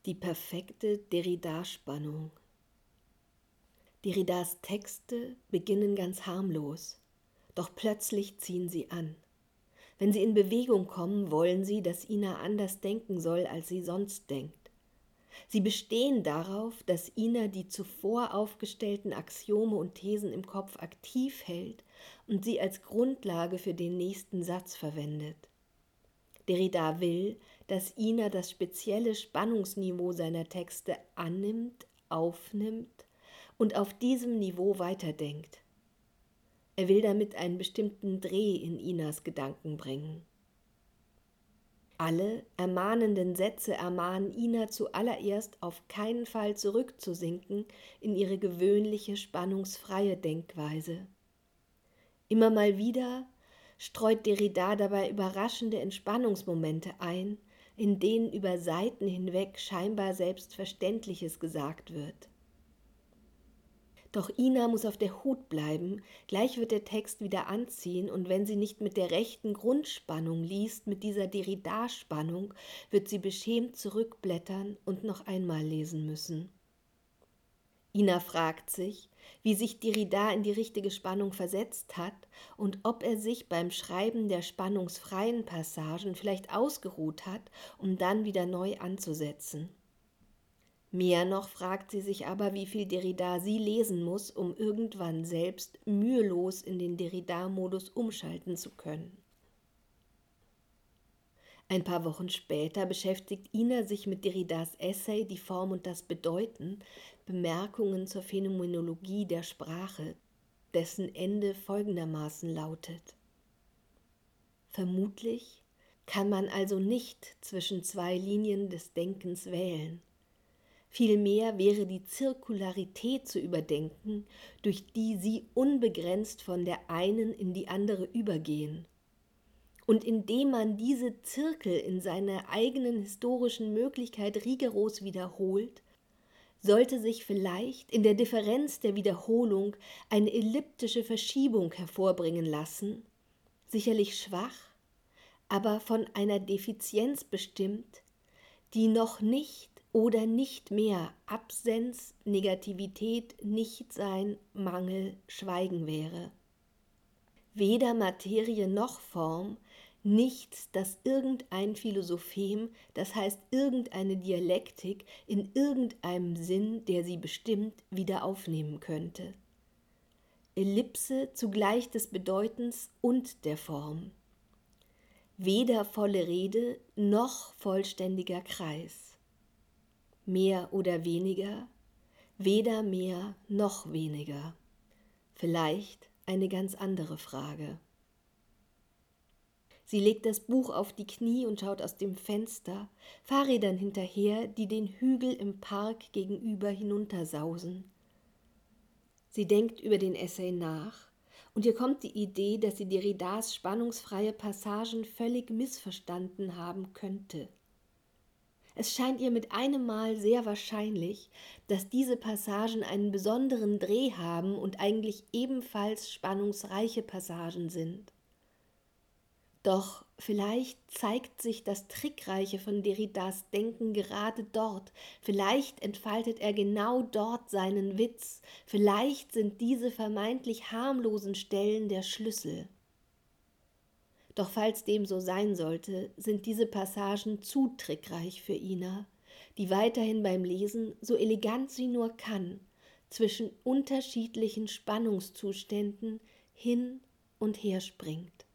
Die perfekte Derrida-Spannung. Derridas Texte beginnen ganz harmlos, doch plötzlich ziehen sie an. Wenn sie in Bewegung kommen, wollen sie, dass Ina anders denken soll, als sie sonst denkt. Sie bestehen darauf, dass Ina die zuvor aufgestellten Axiome und Thesen im Kopf aktiv hält und sie als Grundlage für den nächsten Satz verwendet. Derrida will, dass Ina das spezielle Spannungsniveau seiner Texte annimmt, aufnimmt und auf diesem Niveau weiterdenkt. Er will damit einen bestimmten Dreh in Inas Gedanken bringen. Alle ermahnenden Sätze ermahnen Ina zuallererst, auf keinen Fall zurückzusinken in ihre gewöhnliche, spannungsfreie Denkweise. Immer mal wieder streut Derrida dabei überraschende Entspannungsmomente ein, in denen über Seiten hinweg scheinbar Selbstverständliches gesagt wird. Doch Ina muss auf der Hut bleiben, gleich wird der Text wieder anziehen und wenn sie nicht mit der rechten Grundspannung liest, mit dieser Derrida-Spannung, wird sie beschämt zurückblättern und noch einmal lesen müssen. Ina fragt sich, wie sich Derrida in die richtige Spannung versetzt hat und ob er sich beim Schreiben der spannungsfreien Passagen vielleicht ausgeruht hat, um dann wieder neu anzusetzen. Mehr noch fragt sie sich aber, wie viel Derrida sie lesen muss, um irgendwann selbst mühelos in den Derrida-Modus umschalten zu können. Ein paar Wochen später beschäftigt Ina sich mit Derridas Essay Die Form und das Bedeuten, Bemerkungen zur Phänomenologie der Sprache, dessen Ende folgendermaßen lautet: Vermutlich kann man also nicht zwischen zwei Linien des Denkens wählen. Vielmehr wäre die Zirkularität zu überdenken, durch die sie unbegrenzt von der einen in die andere übergehen. Und indem man diese Zirkel in seiner eigenen historischen Möglichkeit rigoros wiederholt, sollte sich vielleicht in der Differenz der Wiederholung eine elliptische Verschiebung hervorbringen lassen, sicherlich schwach, aber von einer Defizienz bestimmt, die noch nicht oder nicht mehr Absenz, Negativität, Nichtsein, Mangel, Schweigen wäre. Weder Materie noch Form, nichts, das irgendein Philosophem, das heißt irgendeine Dialektik in irgendeinem Sinn, der sie bestimmt, wieder aufnehmen könnte. Ellipse zugleich des Bedeutens und der Form. Weder volle Rede noch vollständiger Kreis. Mehr oder weniger, weder mehr noch weniger. Vielleicht eine ganz andere Frage. Sie legt das Buch auf die Knie und schaut aus dem Fenster, Fahrrädern hinterher, die den Hügel im Park gegenüber hinuntersausen. Sie denkt über den Essay nach und ihr kommt die Idee, dass sie Derridas spannungsfreie Passagen völlig missverstanden haben könnte. Es scheint ihr mit einem Mal sehr wahrscheinlich, dass diese Passagen einen besonderen Dreh haben und eigentlich ebenfalls spannungsreiche Passagen sind. Doch vielleicht zeigt sich das Trickreiche von Derridas Denken gerade dort, vielleicht entfaltet er genau dort seinen Witz, vielleicht sind diese vermeintlich harmlosen Stellen der Schlüssel. Doch falls dem so sein sollte, sind diese Passagen zu trickreich für Ina, die weiterhin beim Lesen, so elegant sie nur kann, zwischen unterschiedlichen Spannungszuständen hin und her springt.